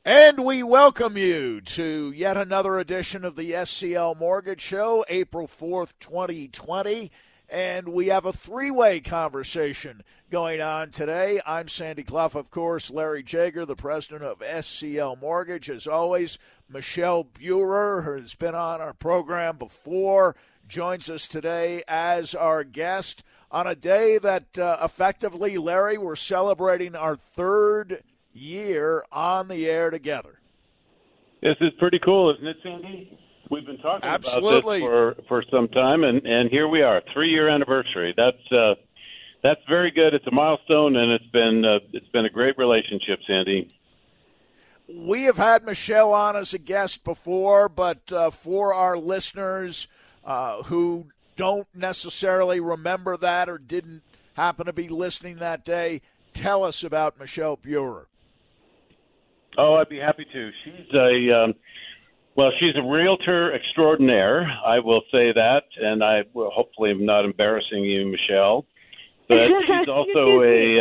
And we welcome you to yet another edition of the SCL Mortgage Show, April 4th, 2020. And we have a three-way conversation going on today. I'm Sandy Clough, of course, Larry Jager, the president of SCL Mortgage. As always, Michelle Burer, who has been on our program before, joins us today as our guest on a day that effectively, Larry, we're celebrating our third year on the air together. This is pretty cool, isn't it, Sandy? We've been talking about this for some time, and here we are, 3-year anniversary. That's very good. It's a milestone, and it's been a great relationship, Sandy. We have had Michelle on as a guest before, but for our listeners who don't necessarily remember that or didn't happen to be listening that day, tell us about Michelle Burer. Oh, I'd be happy to. She's a realtor extraordinaire. I will say that, and I will hopefully am not embarrassing you, Michelle. But she's also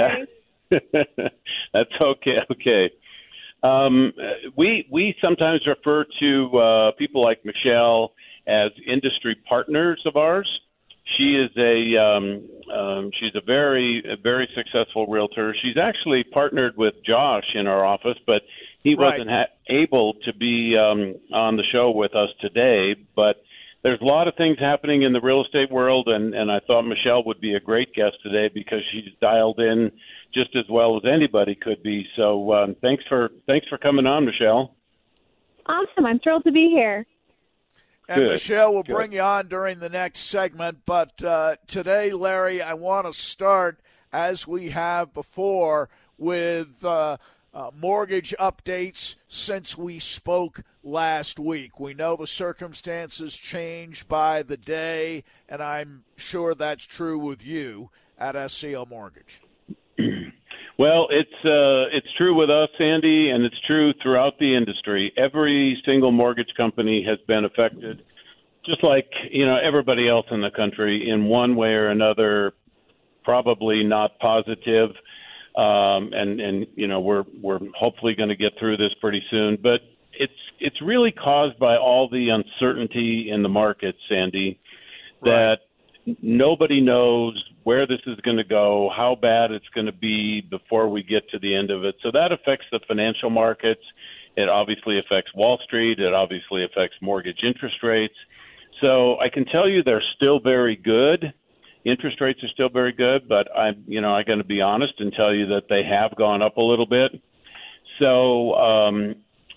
that's okay. Okay. We sometimes refer to people like Michelle as industry partners of ours. She is she's a very successful realtor. She's actually partnered with Josh in our office, but he wasn't able to be on the show with us today. But there's a lot of things happening in the real estate world, and I thought Michelle would be a great guest today because she's dialed in just as well as anybody could be. So thanks for coming on, Michelle. Awesome. I'm thrilled to be here. And good. Michelle will bring you on during the next segment. But today, Larry, I want to start, as we have before, with mortgage updates since we spoke last week. We know the circumstances change by the day, and I'm sure that's true with you at SCL Mortgage. Well, it's true with us, Sandy, and it's true throughout the industry. Every single mortgage company has been affected, just like everybody else in the country, in one way or another. Probably not positive, and we're hopefully going to get through this pretty soon. But it's really caused by all the uncertainty in the market, Sandy, that nobody knows where this is going to go, how bad it's going to be before we get to the end of it. So that affects the financial markets. It obviously affects Wall Street. It obviously affects mortgage interest rates. So I can tell you they're still very good. Interest rates are still very good, but I'm going to be honest and tell you that they have gone up a little bit. So,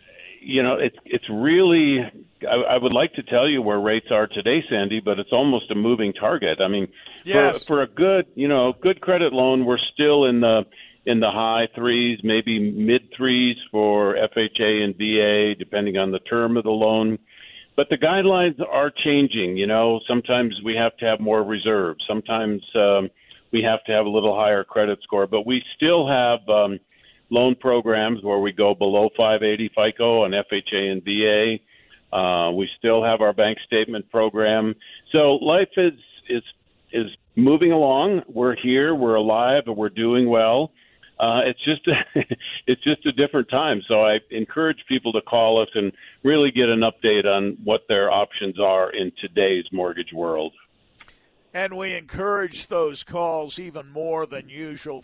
it's really, I would like to tell you where rates are today, Sandy, but it's almost a moving target. I mean, yes. for a good credit loan, we're still in the high threes, maybe mid threes for FHA and VA, depending on the term of the loan. But the guidelines are changing. Sometimes we have to have more reserves. Sometimes we have to have a little higher credit score, but we still have loan programs where we go below 580 FICO on FHA and VA. We still have our bank statement program. So life is moving along. We're here, we're alive, and we're doing well. It's just a different time. So I encourage people to call us and really get an update on what their options are in today's mortgage world. And we encourage those calls even more than usual.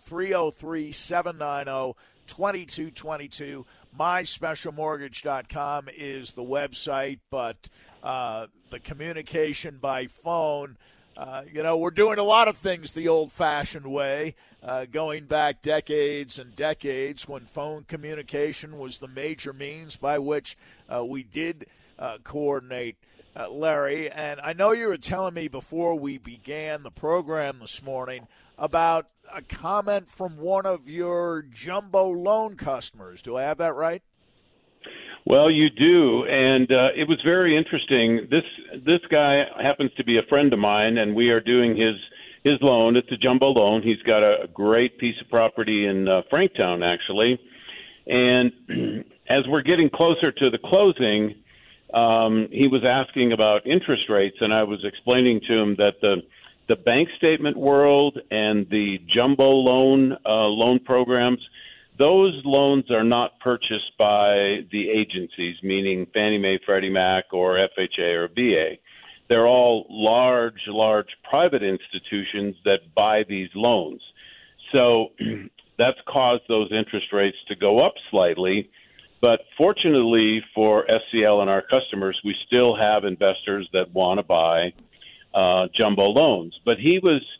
303-790-2222. MySpecialMortgage.com is the website, but the communication by phone, we're doing a lot of things the old-fashioned way, going back decades and decades when phone communication was the major means by which we did coordinate. Larry, and I know you were telling me before we began the program this morning about a comment from one of your jumbo loan customers. Do I have that right? Well, you do, and it was very interesting. This guy happens to be a friend of mine, and we are doing his loan. It's a jumbo loan. He's got a great piece of property in Franktown, actually. And as we're getting closer to the closing, he was asking about interest rates, and I was explaining to him that the bank statement world and the jumbo loan programs, those loans are not purchased by the agencies, meaning Fannie Mae, Freddie Mac, or FHA or VA. They're all large private institutions that buy these loans. So that's caused those interest rates to go up slightly. But fortunately for SCL and our customers, we still have investors that want to buy jumbo loans. But he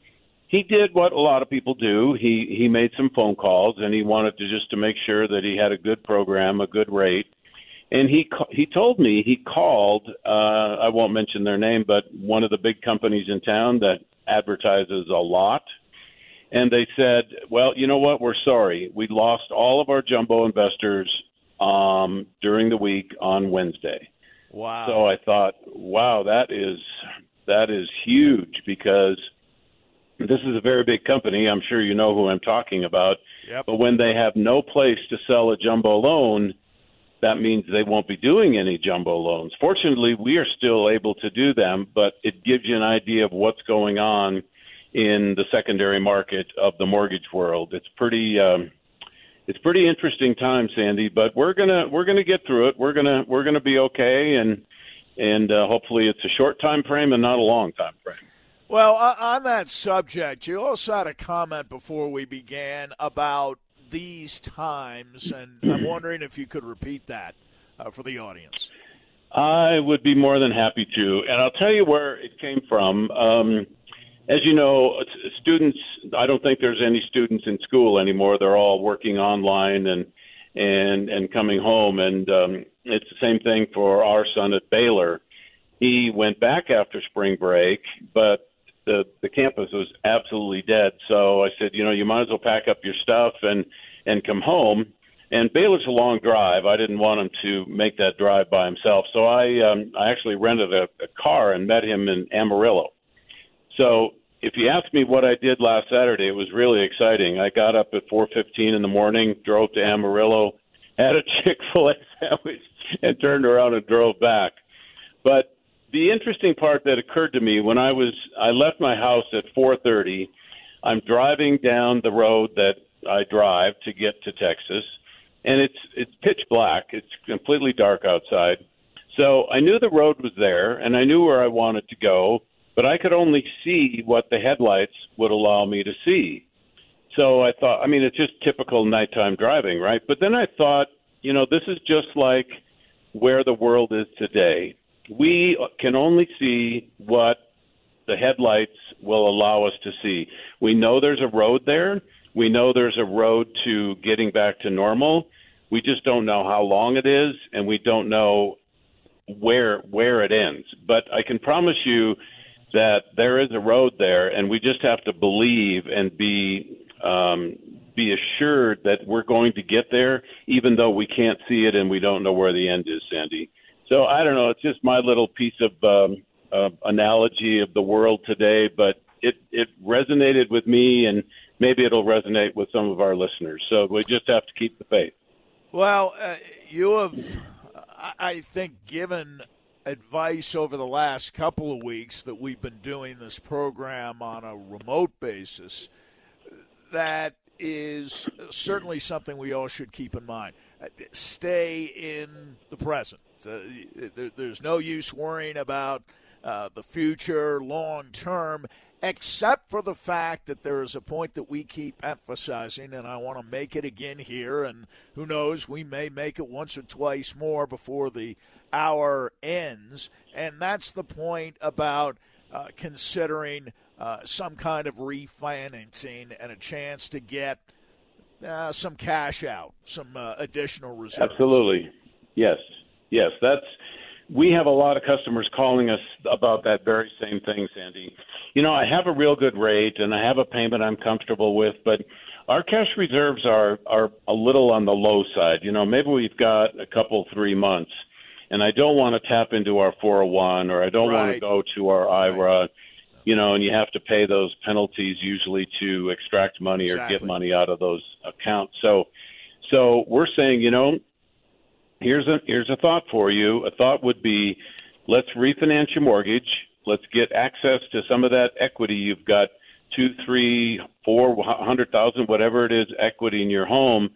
did what a lot of people do. He made some phone calls, and he wanted to make sure that he had a good program, a good rate. And he told me he called, I won't mention their name, but one of the big companies in town that advertises a lot. And they said, well, you know what? We're sorry. We lost all of our jumbo investors during the week on Wednesday. Wow. So I thought, wow, that is huge, because this is a very big company. I'm sure you know who I'm talking about. Yep. But when they have no place to sell a jumbo loan, that means they won't be doing any jumbo loans. Fortunately, we are still able to do them, but it gives you an idea of what's going on in the secondary market of the mortgage world. It's pretty interesting time, Sandy, but we're gonna get through it. We're gonna be okay, and hopefully it's a short time frame and not a long time frame. Well, on that subject, you also had a comment before we began about these times, and I'm wondering if you could repeat that for the audience. I would be more than happy to, and I'll tell you where it came from. As you know, students, I don't think there's any students in school anymore. They're all working online and coming home, and it's the same thing for our son at Baylor. He went back after spring break, but the campus was absolutely dead. So I said, you might as well pack up your stuff and come home. And Baylor's a long drive. I didn't want him to make that drive by himself. So I actually rented a car and met him in Amarillo. So if you ask me what I did last Saturday, it was really exciting. I got up at 4:15 in the morning, drove to Amarillo, had a Chick-fil-A sandwich, and turned around and drove back. But the interesting part that occurred to me when I left my house at 4:30, I'm driving down the road that I drive to get to Texas, and it's pitch black. It's completely dark outside. So I knew the road was there, and I knew where I wanted to go, but I could only see what the headlights would allow me to see. So I thought, it's just typical nighttime driving, right? But then I thought, this is just like where the world is today. We can only see what the headlights will allow us to see. We know there's a road there. We know there's a road to getting back to normal. We just don't know how long it is, and we don't know where it ends. But I can promise you that there is a road there, and we just have to believe and be assured that we're going to get there, even though we can't see it and we don't know where the end is, Sandy. So I don't know. It's just my little piece of analogy of the world today, but it resonated with me, and maybe it'll resonate with some of our listeners. So we just have to keep the faith. Well, you have, I think, given advice over the last couple of weeks that we've been doing this program on a remote basis that is certainly something we all should keep in mind. Stay in the present. There's no use worrying about the future long term, except for the fact that there is a point that we keep emphasizing, and I want to make it again here, and who knows, we may make it once or twice more before the hour ends, and that's the point about considering some kind of refinancing and a chance to get some cash out, some additional reserves. Absolutely. Yes. We have a lot of customers calling us about that very same thing, Sandy. I have a real good rate and I have a payment I'm comfortable with, but our cash reserves are a little on the low side. Maybe we've got a couple, 3 months, and I don't want to tap into our 401 or I don't want to go to our IRA, and you have to pay those penalties usually to extract money or get money out of those accounts. So we're saying, here's a thought for you. A thought would be, let's refinance your mortgage. Let's get access to some of that equity. You've got 200,000, 300,000, 400,000, whatever it is, equity in your home,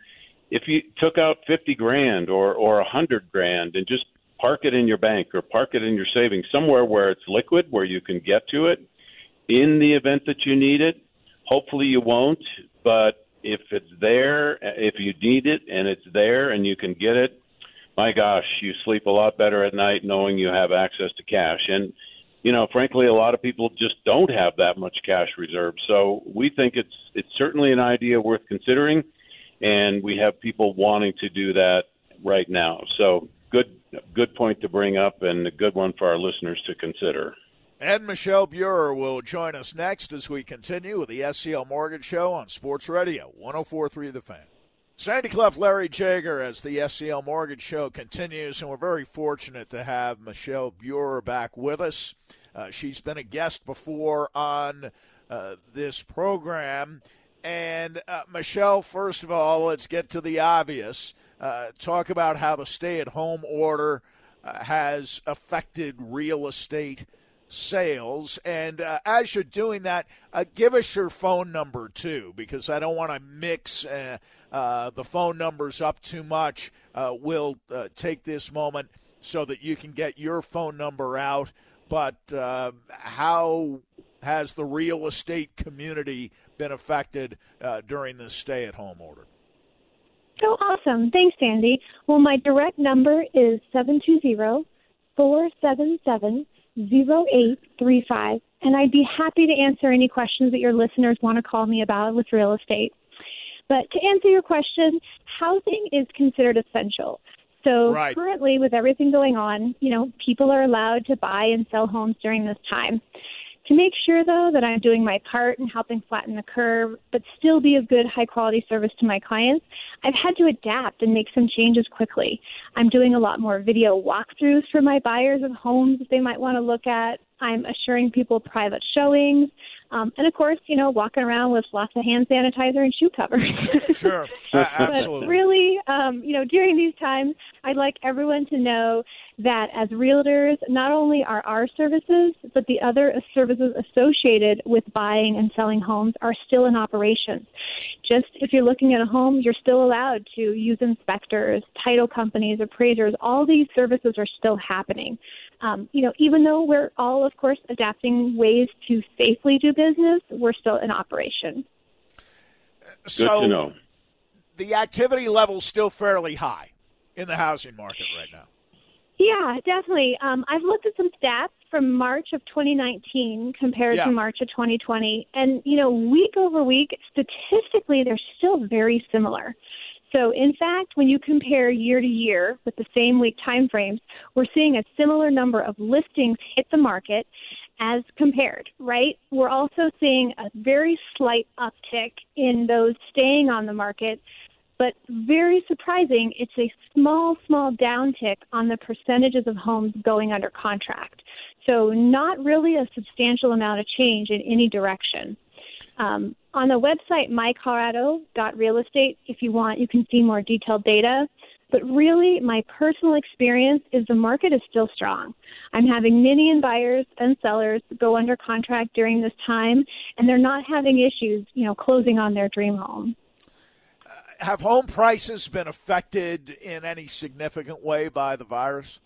if you took out 50 grand or 100 grand and just park it in your bank or park it in your savings somewhere where it's liquid, where you can get to it in the event that you need it. Hopefully you won't, but if it's there, if you need it and it's there and you can get it, my gosh, you sleep a lot better at night knowing you have access to cash. And, frankly, a lot of people just don't have that much cash reserve. So we think it's certainly an idea worth considering, and we have people wanting to do that right now. So good point to bring up, and a good one for our listeners to consider. And Michelle Buer will join us next as we continue with the SCL Mortgage Show on Sports Radio 104.3 The Fan. Sandy Clough, Larry Jager as the SCL Mortgage Show continues, and we're very fortunate to have Michelle Buer back with us. She's been a guest before on this program. And, Michelle, first of all, let's get to the obvious. Talk about how the stay-at-home order has affected real estate sales. And as you're doing that, give us your phone number, too, because I don't want to mix the phone numbers up too much. We'll take this moment so that you can get your phone number out. But how has the real estate community been affected during this stay-at-home order? Oh, awesome. Thanks, Sandy. Well, my direct number is 720-477-0835, and I'd be happy to answer any questions that your listeners want to call me about with real estate. But to answer your question, housing is considered essential. So Currently, with everything going on, people are allowed to buy and sell homes during this time. To make sure, though, that I'm doing my part in helping flatten the curve, but still be of good, high-quality service to my clients, I've had to adapt and make some changes quickly. I'm doing a lot more video walkthroughs for my buyers of homes that they might want to look at. I'm assuring people private showings. And, of course, walking around with lots of hand sanitizer and shoe covers. Sure, absolutely. But really, during these times, I'd like everyone to know that as realtors, not only are our services, but the other services associated with buying and selling homes are still in operation. Just if you're looking at a home, you're still allowed to use inspectors, title companies, appraisers. All these services are still happening. Even though we're all, of course, adapting ways to safely do business, we're still in operation. Good to know. The activity level is still fairly high in the housing market right now. Yeah, definitely. I've looked at some stats from March of 2019 compared to March of 2020. And, week over week, statistically, they're still very similar. So, in fact, when you compare year to year with the same week timeframes, we're seeing a similar number of listings hit the market as compared, right? We're also seeing a very slight uptick in those staying on the market, but very surprising, it's a small downtick on the percentages of homes going under contract. So not really a substantial amount of change in any direction. On the website, mycolorado.realestate, if you want, you can see more detailed data. But really, my personal experience is the market is still strong. I'm having many buyers and sellers go under contract during this time, and they're not having issues, closing on their dream home. Have home prices been affected in any significant way by the virus?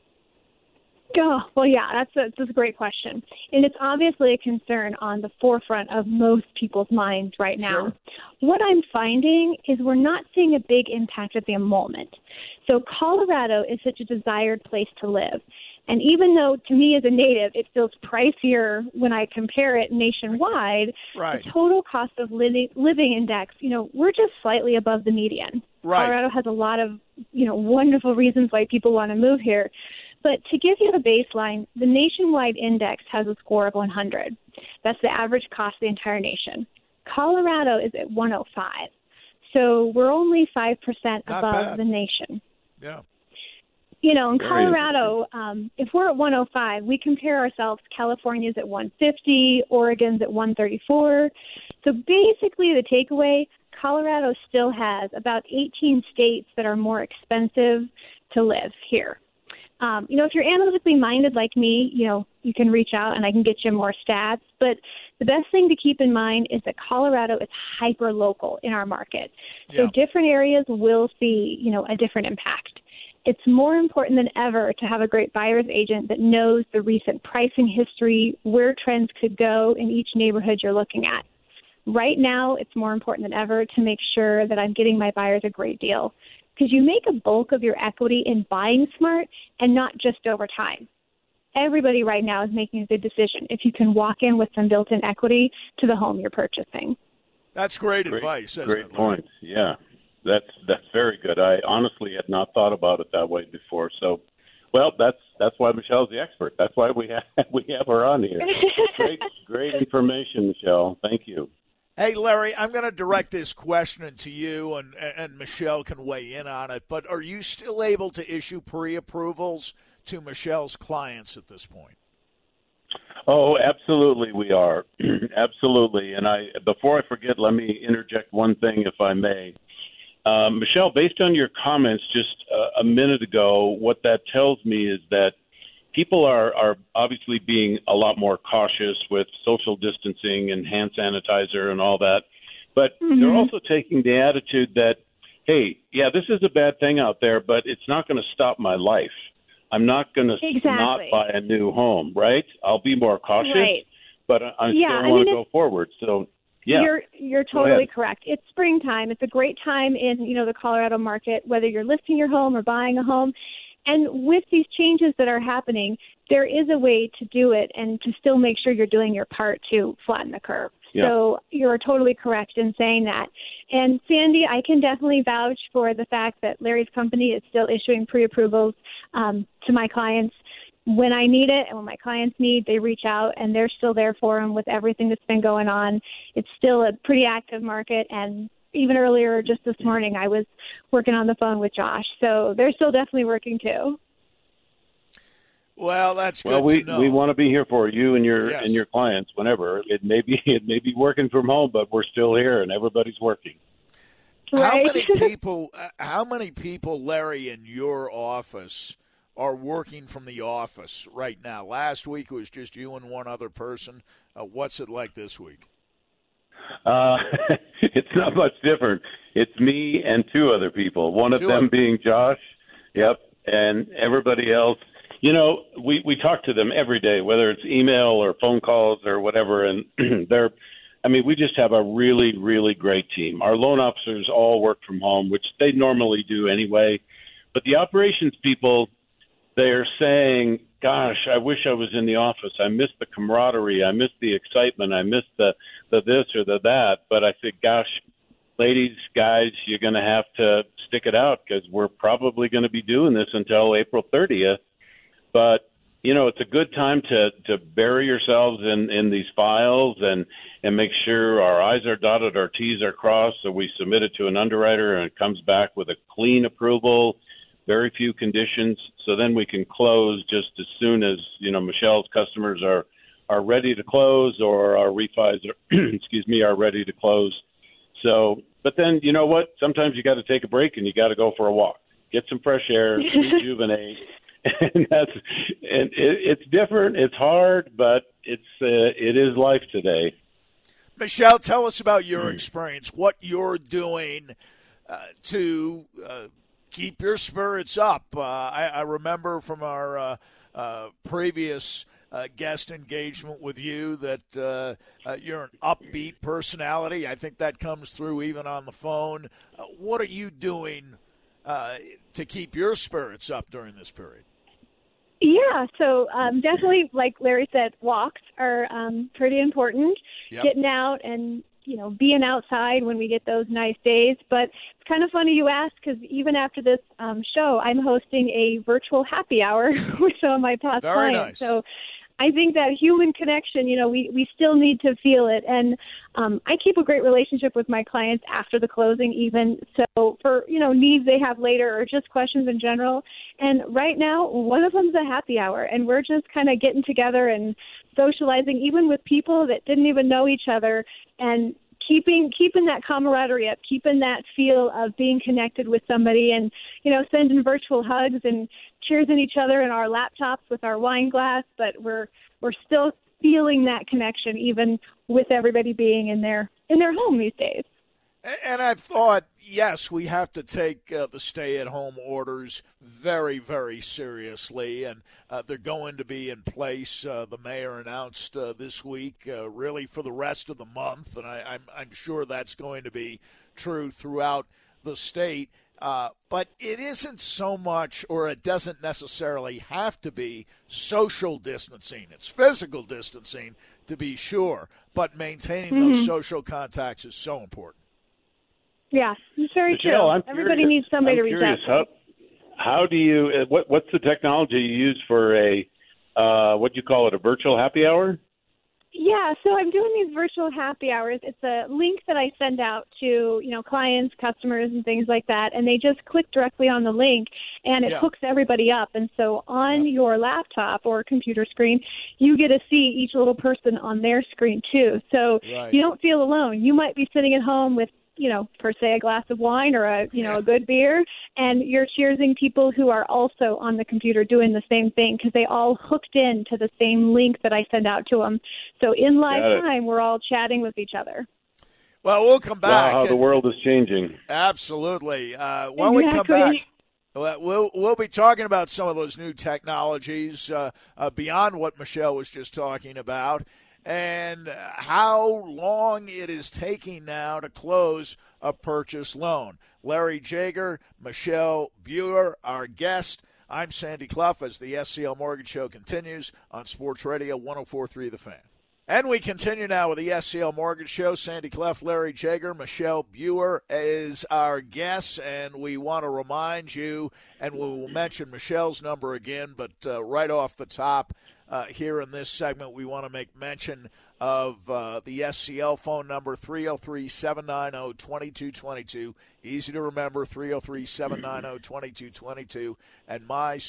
Oh, well, yeah, that's a great question. And it's obviously a concern on the forefront of most people's minds right now. Sure. What I'm finding is we're not seeing a big impact at the moment. So Colorado is such a desired place to live. And even though, to me as a native, it feels pricier when I compare it nationwide, the total cost of living index, we're just slightly above the median. Right. Colorado has a lot of, wonderful reasons why people want to move here. But to give you the baseline, the nationwide index has a score of 100. That's the average cost of the entire nation. Colorado is at 105. So we're only 5% above the nation. Yeah. In Colorado, if we're at 105, we compare ourselves. California's at 150, Oregon's at 134. So basically the takeaway, Colorado still has about 18 states that are more expensive to live here. If you're analytically minded like me, you can reach out and I can get you more stats. But the best thing to keep in mind is that Colorado is hyper local in our market. So different areas will see, a different impact. It's more important than ever to have a great buyer's agent that knows the recent pricing history, where trends could go in each neighborhood you're looking at. Right now, it's more important than ever to make sure that I'm getting my buyers a great deal, because you make a bulk of your equity in buying smart and not just over time. Everybody right now is making a good decision if you can walk in with some built-in equity to the home you're purchasing. That's great advice. Great point. Yeah, that's very good. I honestly had not thought about it that way before. So, well, that's why Michelle's the expert. That's why we have her on here. Great information, Michelle. Thank you. Hey, Larry, I'm going to direct this question to you, and Michelle can weigh in on it, but are you still able to issue pre-approvals to Michelle's clients at this point? Oh, absolutely we are. Absolutely. And before I forget, let me interject one thing, if I may. Michelle, based on your comments just a minute ago, what that tells me is that people are obviously being a lot more cautious with social distancing and hand sanitizer and all that. But they're also taking the attitude that, hey, yeah, this is a bad thing out there, but it's not going to stop my life. I'm not going to not buy a new home, right? I'll be more cautious, but I still want to go forward. So, yeah. You're totally correct. It's springtime. It's a great time in, the Colorado market, whether you're listing your home or buying a home. And with these changes that are happening, there is a way to do it and to still make sure you're doing your part to flatten the curve. Yeah. So you're totally correct in saying that. And Sandy, I can definitely vouch for the fact that Larry's company is still issuing pre-approvals to my clients when I need it, and when my clients need, they reach out, and they're still there for them with everything that's been going on. It's still a pretty active market, and even earlier, just this morning, I was working on the phone with Josh. So they're still definitely working too. Well, that's good to know. We want to be here for you and your clients whenever. It may be working from home, but we're still here and everybody's working. Right. How many people, Larry, in your office are working from the office right now? Last week it was just you and one other person. What's it like this week? It's not much different. It's me and two other people. One of them being Josh. Yep. And everybody else. We talk to them every day, whether it's email or phone calls or whatever. And we just have a really, really great team. Our loan officers all work from home, which they normally do anyway. But the operations people, they're saying, gosh, I wish I was in the office. I miss the camaraderie. I miss the excitement. I miss the this or the that. But I said, gosh, ladies, guys, you're going to have to stick it out because we're probably going to be doing this until April 30th. But, it's a good time to bury yourselves in these files and make sure our I's are dotted, our T's are crossed. So we submit it to an underwriter and it comes back with a clean approval, very few conditions. So then we can close just as soon as, Michelle's customers are ready to close or our refis are ready to close. So, but then you know what? Sometimes you got to take a break and you got to go for a walk, get some fresh air, rejuvenate. And it's different. It's hard, but it is life today. Michelle, tell us about your experience, what you're doing to keep your spirits up. I remember from our previous guest engagement with you that you're an upbeat personality. I think that comes through even on the phone. What are you doing to keep your spirits up during this period? Yeah, so definitely, like Larry said, walks are pretty important. Yep. Getting out and, being outside when we get those nice days. But it's kind of funny you ask because even after this show, I'm hosting a virtual happy hour with some of my past clients. Nice. So I think that human connection, we still need to feel it. And I keep a great relationship with my clients after the closing even. So for, needs they have later or just questions in general. And right now, one of them's a happy hour. And we're just kind of getting together and socializing, even with people that didn't even know each other, and keeping that camaraderie up, keeping that feel of being connected with somebody, and sending virtual hugs and cheersing each other in our laptops with our wine glass, but we're still feeling that connection even with everybody being in their home these days. And I've thought, yes, we have to take the stay-at-home orders very, very seriously, and they're going to be in place. The mayor announced this week, really for the rest of the month, and I'm sure that's going to be true throughout the state. But it isn't so much, or it doesn't necessarily have to be, social distancing. It's physical distancing, to be sure, but maintaining those social contacts is so important. Yeah, it's very Michelle, true. Everybody needs somebody to reach out to. How do you? What's the technology you use for what do you call it? A virtual happy hour? Yeah, so I'm doing these virtual happy hours. It's a link that I send out to clients, customers, and things like that, and they just click directly on the link, and it hooks everybody up. And so on your laptop or computer screen, you get to see each little person on their screen too. So you don't feel alone. You might be sitting at home with per se a glass of wine or a good beer, and you're cheersing people who are also on the computer doing the same thing because they all hooked in to the same link that I send out to them. So in live time, we're all chatting with each other. Well, we'll come back. Wow, how the world is changing. Absolutely. When we come back, we'll be talking about some of those new technologies beyond what Michelle was just talking about, and how long it is taking now to close a purchase loan. Larry Jager, Michelle Buer, our guest. I'm Sandy Clough as the SCL Mortgage Show continues on Sports Radio 104.3 The Fan. And we continue now with the SCL Mortgage Show. Sandy Clough, Larry Jager, Michelle Buer is our guest, and we want to remind you, and we will mention Michelle's number again, but right off the top, here in this segment, we want to make mention of the SCL phone number, 303-790-2222. Easy to remember, 303-790-2222. And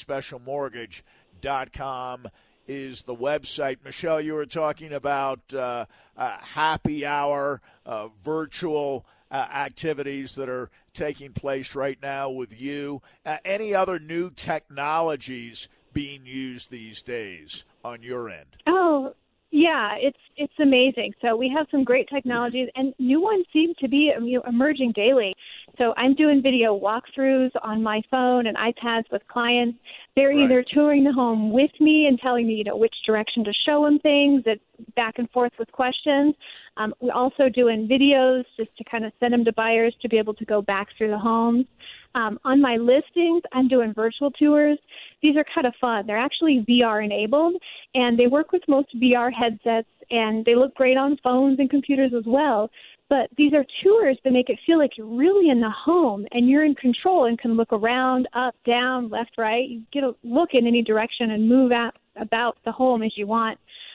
myspecialmortgage.com is the website. Michelle, you were talking about happy hour, virtual activities that are taking place right now with you. Any other new technologies being used these days on your end? Oh, yeah, it's amazing. So we have some great technologies, and new ones seem to be emerging daily. So I'm doing video walkthroughs on my phone and iPads with clients. They're either touring the home with me and telling me, which direction to show them things, that back and forth with questions. We're also doing videos just to kind of send them to buyers to be able to go back through the homes. On my listings, I'm doing virtual tours. These are kind of fun. They're actually VR enabled, and they work with most VR headsets, and they look great on phones and computers as well. But these are tours that make it feel like you're really in the home and you're in control and can look around, up, down, left, right. You get a look in any direction and move about the home as you want.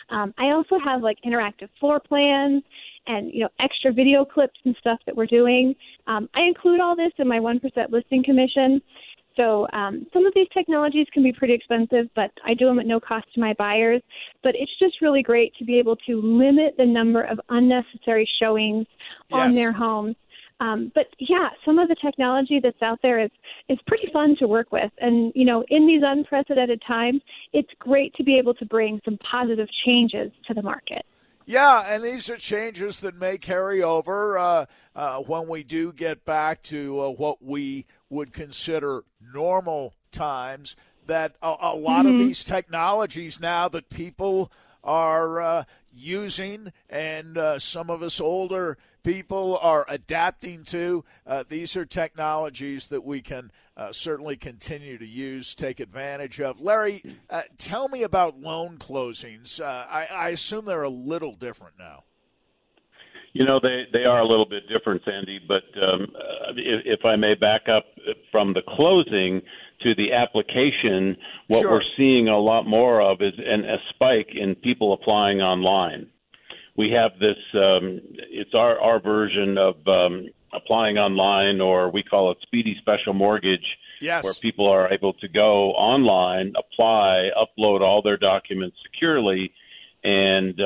I also have interactive floor plans and extra video clips and stuff that we're doing. I include all this in my 1% listing commission. So some of these technologies can be pretty expensive, but I do them at no cost to my buyers. But it's just really great to be able to limit the number of unnecessary showings on their homes. But yeah, some of the technology that's out there is pretty fun to work with. And, in these unprecedented times, it's great to be able to bring some positive changes to the market. Yeah, and these are changes that may carry over when we do get back to what we would consider normal times, that a lot of these technologies now that people are using and some of us older people are adapting to, these are technologies that we can certainly continue to use, take advantage of. Larry, tell me about loan closings. I assume they're a little different now. They are a little bit different, Sandy, but if I may back up from the closing to the application, what we're seeing a lot more of is a spike in people applying online. We have this, it's our version of applying online, or we call it Speedy Special Mortgage, where people are able to go online, apply, upload all their documents securely, And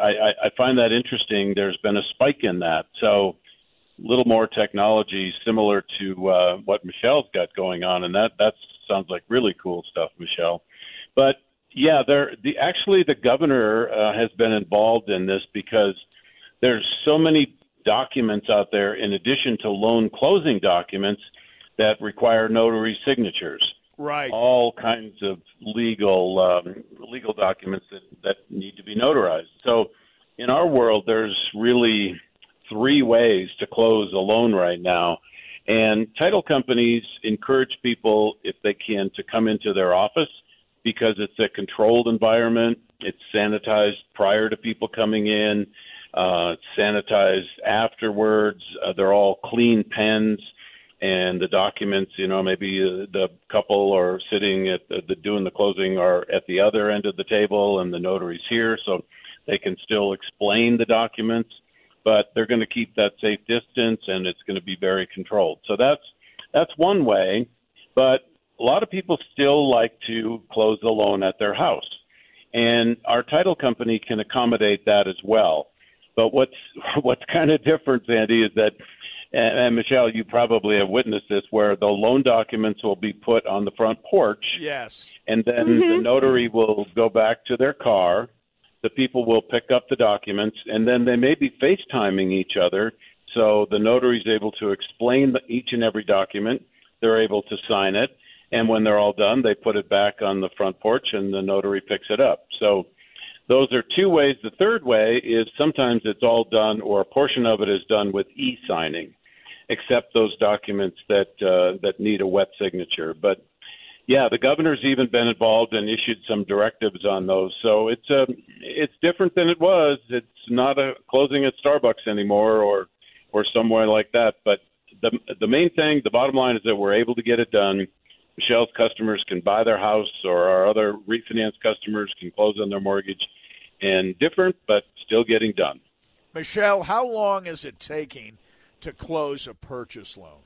I find that interesting. There's been a spike in that. So a little more technology similar to what Michelle's got going on, and that sounds like really cool stuff, Michelle. But yeah, actually the governor has been involved in this because there's so many documents out there in addition to loan closing documents that require notary signatures. Right. All kinds of legal documents that need to be notarized. So in our world, there's really 3 ways to close a loan right now. And title companies encourage people, if they can, to come into their office because it's a controlled environment. It's sanitized prior to people coming in. It's sanitized afterwards. They're all clean pens. And the documents, maybe the couple are sitting at doing the closing are at the other end of the table and the notary's here, so they can still explain the documents, but they're going to keep that safe distance and it's going to be very controlled. So that's one way, but a lot of people still like to close the loan at their house. And our title company can accommodate that as well. But what's kind of different, Sandy, is that and Michelle, you probably have witnessed this, where the loan documents will be put on the front porch. Yes. And then the notary will go back to their car. The people will pick up the documents, and then they may be FaceTiming each other. So the notary is able to explain each and every document. They're able to sign it. And when they're all done, they put it back on the front porch, and the notary picks it up. So those are 2 ways. The third way is sometimes it's all done, or a portion of it is done with e-signing, except those documents that need a wet signature. But yeah, the governor's even been involved and issued some directives on those. So it's different than it was. It's not a closing at Starbucks anymore or somewhere like that. But the main thing, the bottom line, is that we're able to get it done. Michelle's customers can buy their house, or our other refinance customers can close on their mortgage, and different, but still getting done. Michelle, how long is it taking to close a purchase loan?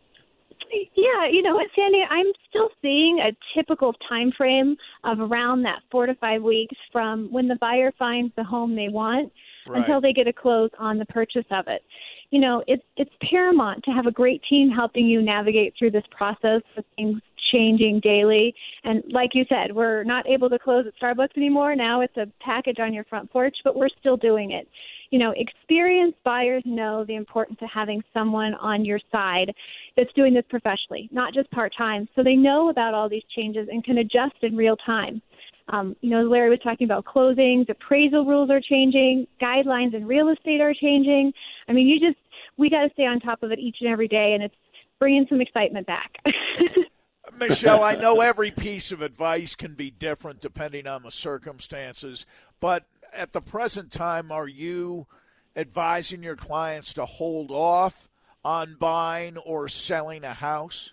Yeah, Sandy, I'm still seeing a typical time frame of around that 4 to 5 weeks from when the buyer finds the home they want until they get a close on the purchase of it. It's paramount to have a great team helping you navigate through this process with things changing daily. And like you said, we're not able to close at Starbucks anymore. Now it's a package on your front porch, but we're still doing it. Experienced buyers know the importance of having someone on your side that's doing this professionally, not just part-time. So they know about all these changes and can adjust in real time. Larry was talking about closings, appraisal rules are changing, guidelines in real estate are changing. I mean, we got to stay on top of it each and every day, and it's bringing some excitement back. Michelle, I know every piece of advice can be different depending on the circumstances, but at the present time, are you advising your clients to hold off on buying or selling a house?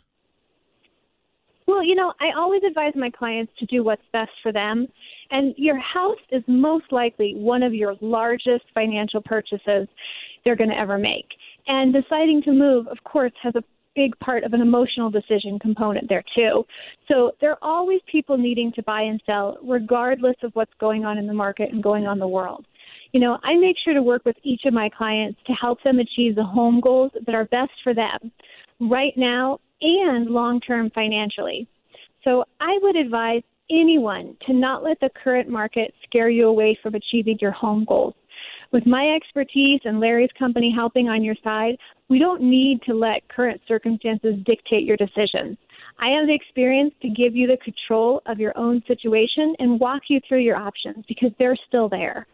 Well, I always advise my clients to do what's best for them. And your house is most likely one of your largest financial purchases they're going to ever make. And deciding to move, of course, has a big part of an emotional decision component there, too. So there are always people needing to buy and sell, regardless of what's going on in the market and going on in the world. I make sure to work with each of my clients to help them achieve the home goals that are best for them right now and long-term financially. So I would advise anyone to not let the current market scare you away from achieving your home goals. With my expertise and Larry's company helping on your side, we don't need to let current circumstances dictate your decisions. I have the experience to give you the control of your own situation and walk you through your options because they're still there.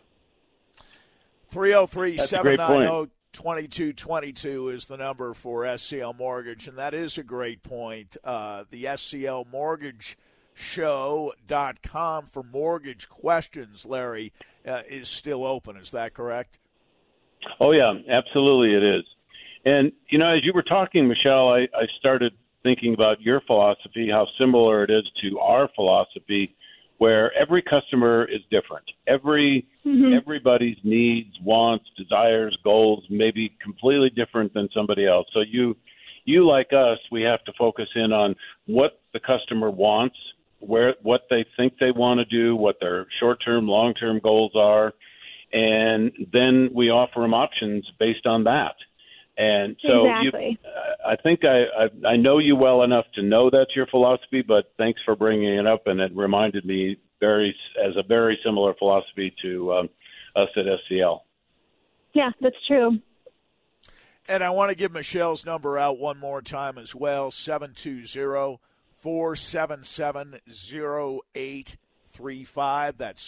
303-790-2222 is the number for SCL Mortgage, and that is a great point. The SCL Mortgage Show.com for mortgage questions, Larry, is still open. Is that correct? Oh, yeah, absolutely it is. And, as you were talking, Michelle, I started thinking about your philosophy, how similar it is to our philosophy, where every customer is different. Everybody's needs, wants, desires, goals may be completely different than somebody else. So you like us, we have to focus in on what the customer wants what they think they want to do, what their short-term, long-term goals are, and then we offer them options based on that. And so exactly. I think I know you well enough to know that's your philosophy, but thanks for bringing it up, and it reminded me as a very similar philosophy to us at SCL. Yeah, that's true. And I want to give Michelle's number out one more time as well, 720-477-0835. That's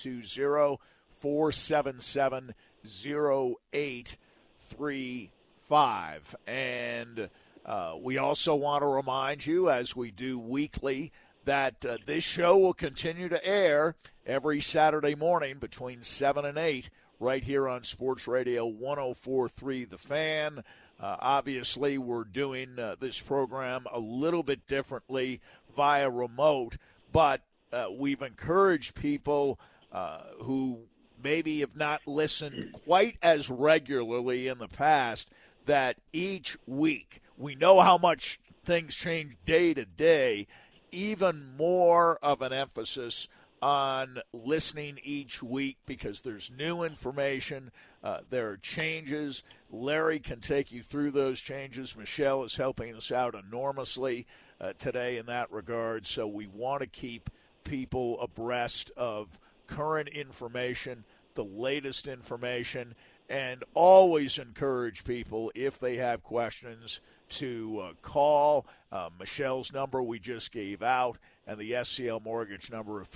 720-477-0835. And we also want to remind you, as we do weekly, that this show will continue to air every Saturday morning between 7 and 8 right here on Sports Radio 104.3 The Fan. Obviously, we're doing this program a little bit differently via remote, but we've encouraged people who maybe have not listened quite as regularly in the past that each week, we know how much things change day to day, even more of an emphasis on listening each week because there's new information, there are changes. Larry can take you through those changes. Michelle is helping us out enormously today in that regard, so we want to keep people abreast of current information, the latest information, and always encourage people, if they have questions, to call Michelle's number we just gave out and the SCL Mortgage number of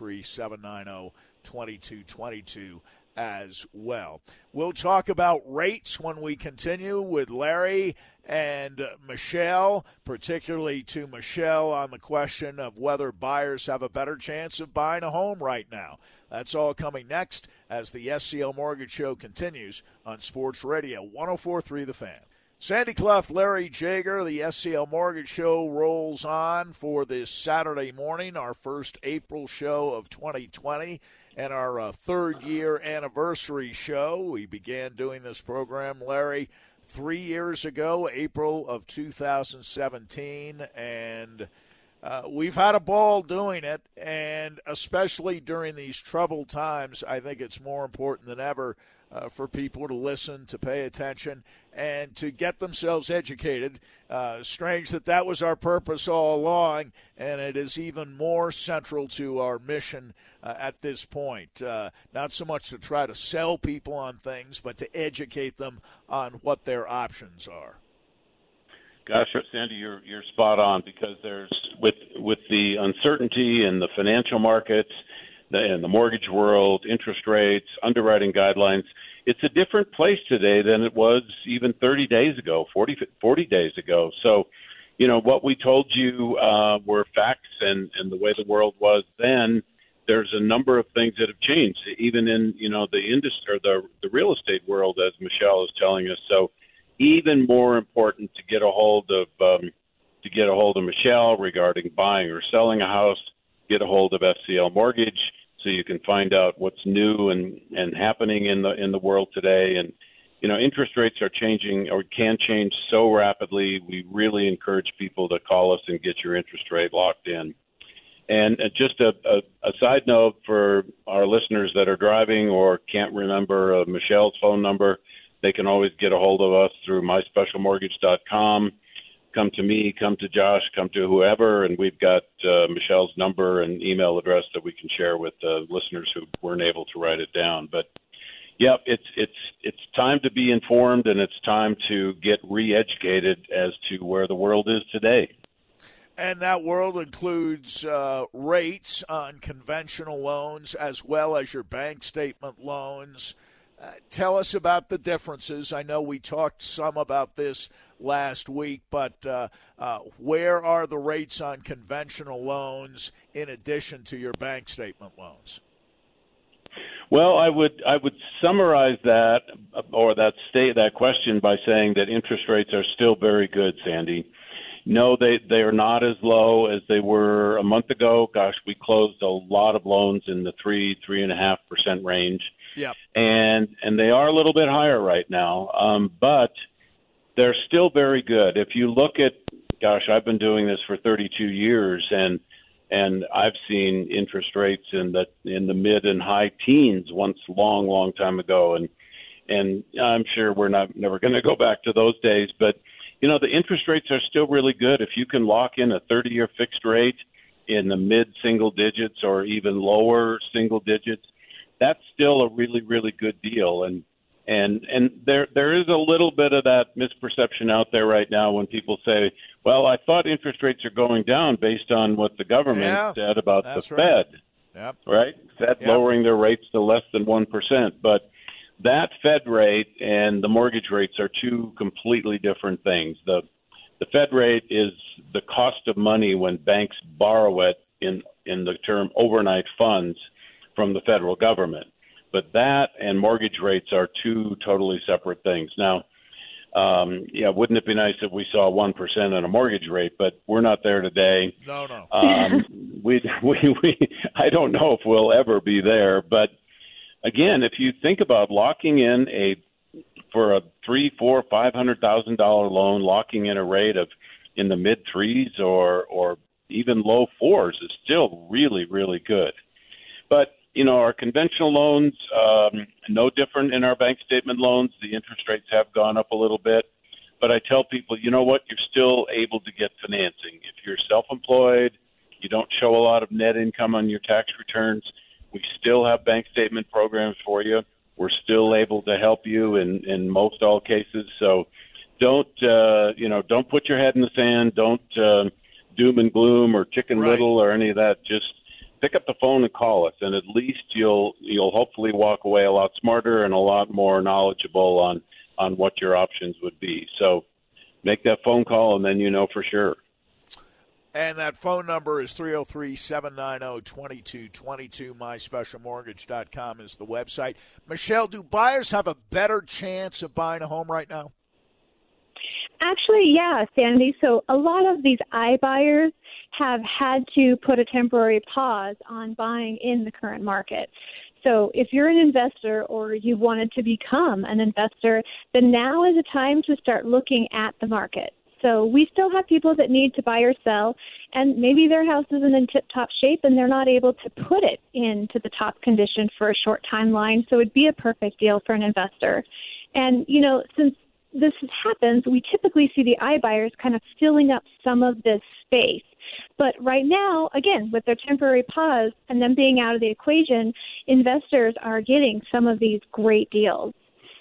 303-790-2222 as well. We'll talk about rates when we continue with Larry and Michelle, particularly to Michelle on the question of whether buyers have a better chance of buying a home right now. That's all coming next as the SCL Mortgage Show continues on Sports Radio 104.3 The Fan. Sandy Clough, Larry Jager, the SCL Mortgage Show rolls on for this Saturday morning, our first April show of 2020 and our third-year anniversary show. We began doing this program, Larry, 3 years ago, April of 2017, and we've had a ball doing it, and especially during these troubled times, I think it's more important than ever for people to listen, to pay attention, and to get themselves educated. Strange that was our purpose all along, and it is even more central to our mission at this point. Not so much to try to sell people on things, but to educate them on what their options are. Gosh, Sandy, you're spot on, because there's with the uncertainty in the financial markets, in the mortgage world, interest rates, underwriting guidelines, it's a different place today than it was even 30 days ago, 40 days ago. So, what we told you were facts and the way the world was then. There's a number of things that have changed, even in, the industry, or the real estate world, as Michelle is telling us. So even more important to get a hold of Michelle regarding buying or selling a house, get a hold of SCL Mortgage, so you can find out what's new and happening in the world today. And, interest rates are changing, or can change so rapidly. We really encourage people to call us and get your interest rate locked in. And just a side note for our listeners that are driving or can't remember Michelle's phone number, they can always get a hold of us through myspecialmortgage.com. Come to me, come to Josh, come to whoever, and we've got Michelle's number and email address that we can share with listeners who weren't able to write it down. But, yeah, it's time to be informed, and it's time to get re-educated as to where the world is today. And that world includes rates on conventional loans as well as your bank statement loans. Tell us about the differences. I know we talked some about this last week, but where are the rates on conventional loans in addition to your bank statement loans? Well, I would summarize that, or that question, by saying that interest rates are still very good, Sandy. No, they are not as low as they were a month ago. Gosh, we closed a lot of loans in the 3.5% range. Yep. And they are a little bit higher right now, but they're still very good. If you look at, gosh, I've been doing this for 32 years, and And I've seen interest rates in the mid and high teens once long time ago, and I'm sure we're never going to go back to those days. But the interest rates are still really good. If you can lock in a 30-year fixed rate in the mid single digits or even lower single digits, that's still a really, really good deal. And there is a little bit of that misperception out there right now when people say, well, I thought interest rates are going down based on what the government said about the Fed. Yep. Right? Fed lowering their rates to less than 1%. But that Fed rate and the mortgage rates are two completely different things. The Fed rate is the cost of money when banks borrow it in the term overnight funds from the federal government. But that and mortgage rates are two totally separate things. Now, wouldn't it be nice if we saw 1% on a mortgage rate? But we're not there today. No. I don't know if we'll ever be there. But again, if you think about locking in for a $300,000, $400,000, $500,000 loan, locking in a rate of in the mid threes or even low fours is still really, really good. But our conventional loans, no different in our bank statement loans. The interest rates have gone up a little bit. But I tell people, you know what? You're still able to get financing. If you're self-employed, you don't show a lot of net income on your tax returns, we still have bank statement programs for you. We're still able to help you in most all cases. So don't put your head in the sand. Don't doom and gloom or chicken little or any of that. Just pick up the phone and call us, and at least you'll hopefully walk away a lot smarter and a lot more knowledgeable on what your options would be. So make that phone call, and then you know for sure. And that phone number is 303-790-2222. MySpecialMortgage.com is the website. Michelle, do buyers have a better chance of buying a home right now? Actually, yeah, Sandy. So a lot of these iBuyers have had to put a temporary pause on buying in the current market. So if you're an investor or you wanted to become an investor, then now is a time to start looking at the market. So we still have people that need to buy or sell, and maybe their house isn't in tip-top shape and they're not able to put it into the top condition for a short timeline. So it'd be a perfect deal for an investor. And, since this happens, we typically see the iBuyers kind of filling up some of this space. But right now, again, with their temporary pause and them being out of the equation, investors are getting some of these great deals.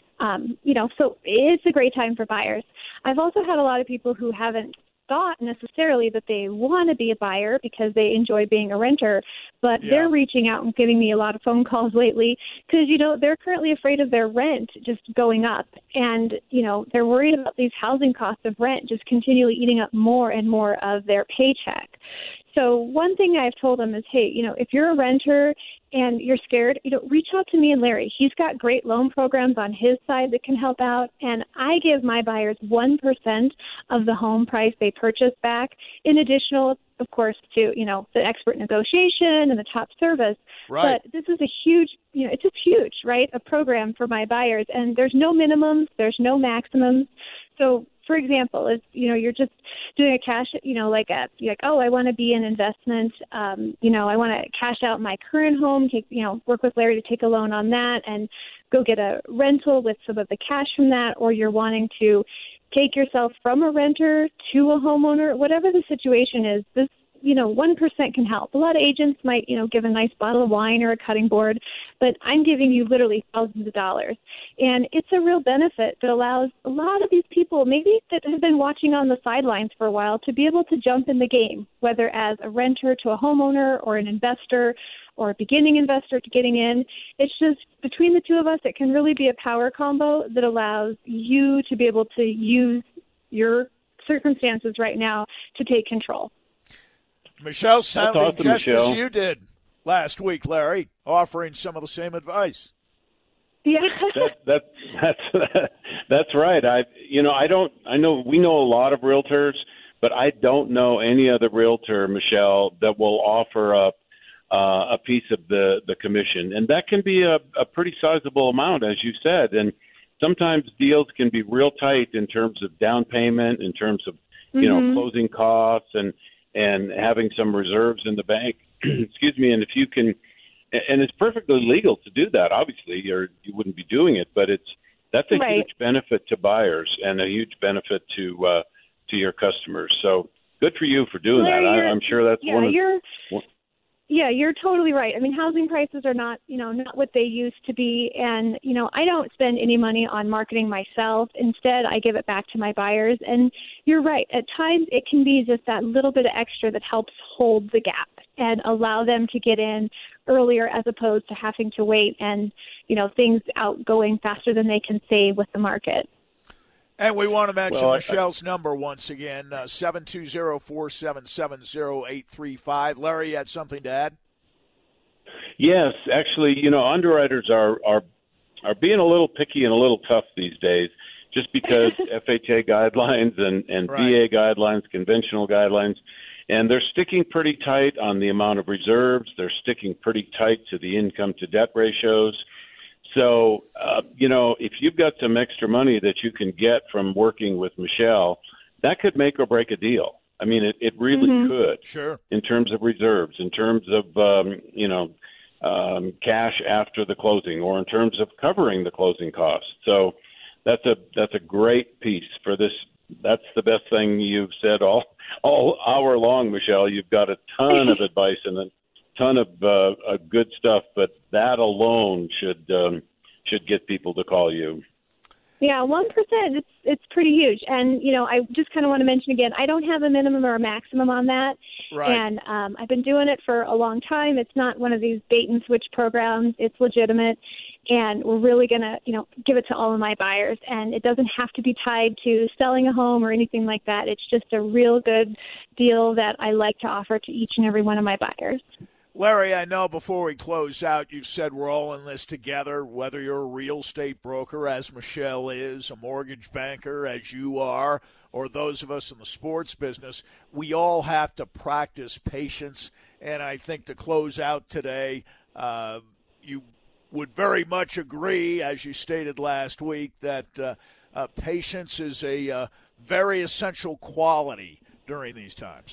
So it's a great time for buyers. I've also had a lot of people who haven't thought necessarily that they want to be a buyer because they enjoy being a renter, but they're reaching out and giving me a lot of phone calls lately because, they're currently afraid of their rent just going up. And, they're worried about these housing costs of rent just continually eating up more and more of their paycheck. So one thing I've told them is, hey, if you're a renter and you're scared, reach out to me and Larry. He's got great loan programs on his side that can help out. And I give my buyers 1% of the home price they purchase back, in additional, of course, to, the expert negotiation and the top service. Right. But this is a huge, it's just huge, right? A program for my buyers. And there's no minimums. There's no maximums. So, for example, if, you're just doing a cash, you're like, oh, I want to be an investment. I want to cash out my current home, work with Larry to take a loan on that and go get a rental with some of the cash from that. Or you're wanting to take yourself from a renter to a homeowner, whatever the situation is, this 1% can help. A lot of agents might, give a nice bottle of wine or a cutting board, but I'm giving you literally thousands of dollars. And it's a real benefit that allows a lot of these people, maybe that have been watching on the sidelines for a while, to be able to jump in the game, whether as a renter to a homeowner or an investor or a beginning investor to getting in. It's just between the two of us, it can really be a power combo that allows you to be able to use your circumstances right now to take control. Michelle sounding awesome, just Michelle. as you did last week, Larry, offering some of the same advice. Yeah, that's right. I know we know a lot of realtors, but I don't know any other realtor, Michelle, that will offer up a piece of the commission, and that can be a pretty sizable amount, as you said. And sometimes deals can be real tight in terms of down payment, in terms of closing costs, and and having some reserves in the bank. Excuse me. And if you can, and it's perfectly legal to do that, obviously, or you wouldn't be doing it, but that's a huge benefit to buyers and a huge benefit to your customers. So good for you for doing that. I'm sure that's you're totally right. I mean, housing prices are not what they used to be. And, I don't spend any money on marketing myself. Instead, I give it back to my buyers. And you're right. At times, it can be just that little bit of extra that helps hold the gap and allow them to get in earlier as opposed to having to wait and, things going faster than they can save with the market. And we want to mention Michelle's number once again, 720-477-0835. Larry, you had something to add? Yes, actually, underwriters are being a little picky and a little tough these days just because FHA guidelines and VA guidelines, conventional guidelines, and they're sticking pretty tight on the amount of reserves. They're sticking pretty tight to the income-to-debt ratios. So, if you've got some extra money that you can get from working with Michelle, that could make or break a deal. I mean, it really could. Sure. In terms of reserves, in terms of, cash after the closing, or in terms of covering the closing costs. So that's a great piece for this. That's the best thing you've said all hour long, Michelle. You've got a ton of advice and a ton of good stuff, but that alone should get people to call you. Yeah, 1%. It's pretty huge, and I just kind of want to mention again, I don't have a minimum or a maximum on that, right. And I've been doing it for a long time. It's not one of these bait and switch programs. It's legitimate, and we're really gonna give it to all of my buyers, and it doesn't have to be tied to selling a home or anything like that. It's just a real good deal that I like to offer to each and every one of my buyers. Larry, I know before we close out, you said we're all in this together, whether you're a real estate broker, as Michelle is, a mortgage banker, as you are, or those of us in the sports business. We all have to practice patience, and I think to close out today, you would very much agree, as you stated last week, that patience is a very essential quality during these times.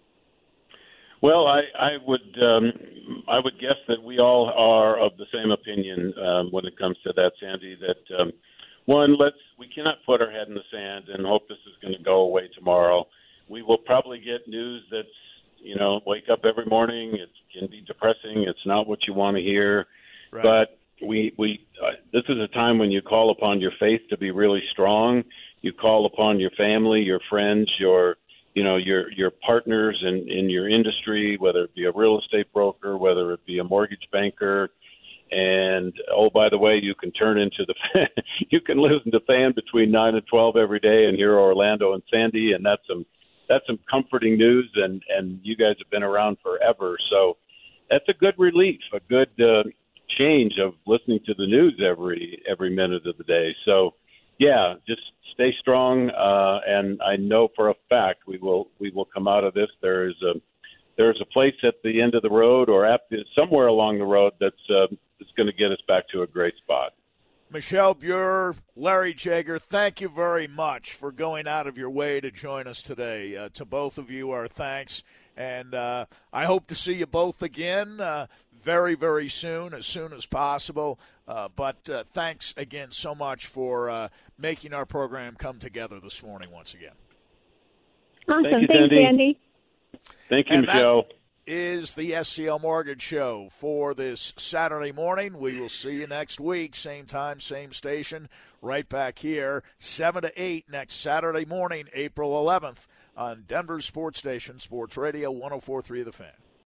Well, I would guess that we all are of the same opinion when it comes to that, Sandy. That we cannot put our head in the sand and hope this is going to go away tomorrow. We will probably get news that's wake up every morning. It can be depressing. It's not what you want to hear. Right. But this is a time when you call upon your faith to be really strong. You call upon your family, your friends, your partners in your industry, whether it be a real estate broker, whether it be a mortgage banker. And, oh, by the way, you can turn into you can listen to Fan between 9 and 12 every day and hear Orlando and Sandy. And that's some comforting news. And you guys have been around forever. So that's a good relief, a good change of listening to the news every minute of the day. So, yeah, just stay strong, and I know for a fact we will come out of this. There's a place at the end of the road or somewhere along the road that's going to get us back to a great spot. Michelle Buer, Larry Jager, thank you very much for going out of your way to join us today. To both of you, our thanks, and I hope to see you both again very, very soon as possible. But thanks again so much for making our program come together this morning once again. Awesome. Thanks, Andy. Thank you, Michelle. That is the SCL Mortgage Show for this Saturday morning. We will see you next week, same time, same station, right back here, 7 to 8 next Saturday morning, April 11th, on Denver Sports Station, Sports Radio 104.3 The Fan.